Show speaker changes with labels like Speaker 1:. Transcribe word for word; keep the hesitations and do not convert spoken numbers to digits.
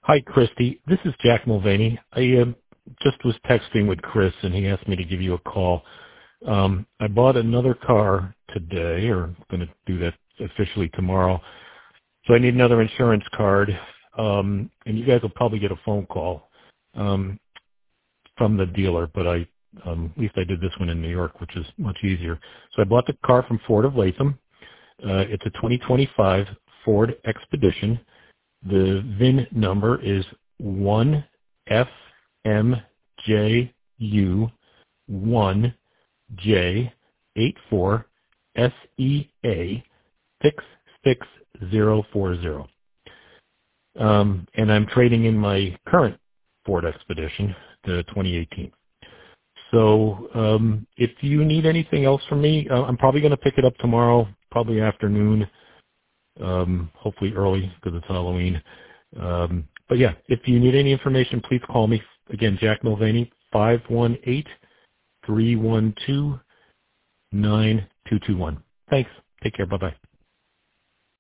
Speaker 1: Hi, Christy. This is Jack Mulvaney. I uh, just was texting with Chris, and he asked me to give you a call. Um, I bought another car today, or I'm going to do that officially tomorrow. So I need another insurance card, um, and you guys will probably get a phone call um, from the dealer, but I um, at least I did this one in New York, which is much easier. So I bought the car from Ford of Latham. Uh, it's a twenty twenty-five Ford Expedition. The V I N number is one F M J U one J eight four S E A six six zero four zero. Um, and I'm trading in my current Ford Expedition, the twenty eighteen. So um, if you need anything else from me, uh, I'm probably going to pick it up tomorrow, probably afternoon, um, hopefully early because it's Halloween. Um, but yeah, if you need any information, please call me. Again, Jack Mulvaney, five one eight, three one two, nine two two one. Thanks. Take care. Bye-bye.